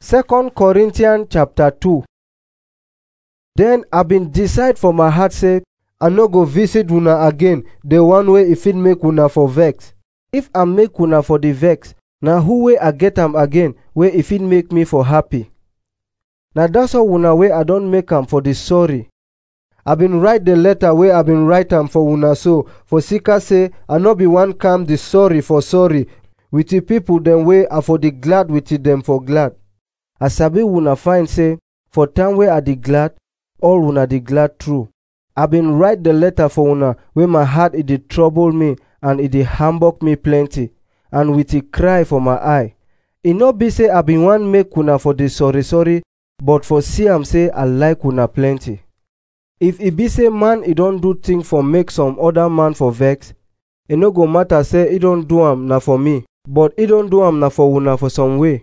2 Corinthians chapter 2. Den I been decide for my heart say I no go visit una again, the one way if it make una for vex. If I make una for the vex, na who way I get am again way if it make me for happy. Na that's all una way I don't make am for the sorry. I been write the letter way I been write am for una so, for sika say I no be one come the sorry for sorry, with the people them way I for the glad with them for glad. I sabi una find say, for time way I the glad, all una the glad true. I been write the letter for una where my heart it did trouble me and it did hamburg me plenty, and with it cry for my eye. It no be say I been one make una for the sorry, but for see am say I like una plenty. If it be say man it don't do thing for make some other man for vex, it no go matter say it don't do am na for me, but it don't do am na for una for some way.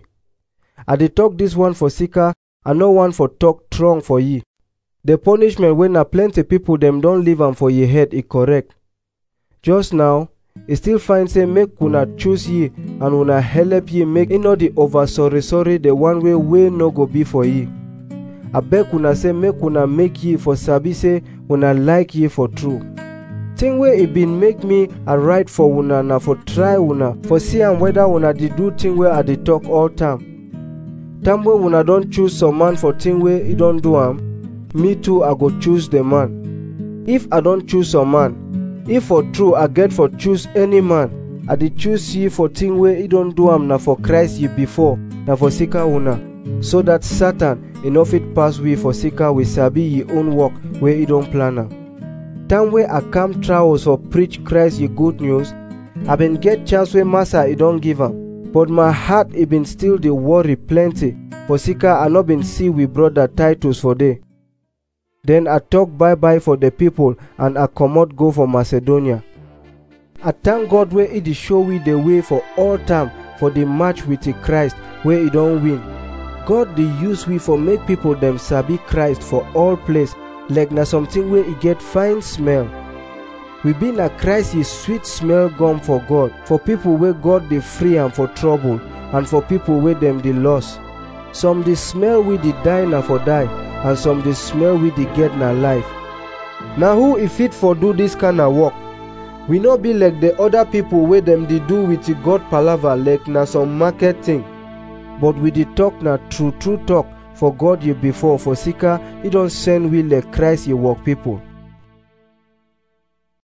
I dey talk this one for sika, I no one for talk strong for ye. The punishment when na plenty people them don't leave am for ye head it correct. Just now, it still find say make una choose ye and una help ye make it not the over sorry the one way no go be for ye. I beg una say make una make ye for sabi say una like ye for true. Thing way it been make me a right for una na for try una for see am whether una did do thing where I did talk all time. Time way una don't choose some man for thing way it don't do am, me too I go choose the man. If I don't choose some man, if for true I get for choose any man, I did choose ye for thing way it don't do am na for Christ ye before, na for sika una, so that Satan enough it pass we for sika we sabi ye own work where it don't plan am. Time way I come trials for preach Christ ye good news, I been get chance where massa it don't give am. But my heart it been still the worry plenty, for sika I not been see we brother Titus for day. Then I talk bye for the people and I come out go for Macedonia. I thank God where it is show we the way for all time for the match with the Christ where it don't win. God they use we for make people them sabi Christ for all place, like na something where it get fine smell. We been a Christ is sweet smell gum for God, for people where God they free am for trouble, and for people where them they lost. Some they smell we the die na for die, and some they smell we the get na life. Now who if fit for do this kind of work? We not be like the other people where them they do with the God palaver like na some market thing. But we the talk na true talk for God ye before, for sika he don't send we like Christ ye work people.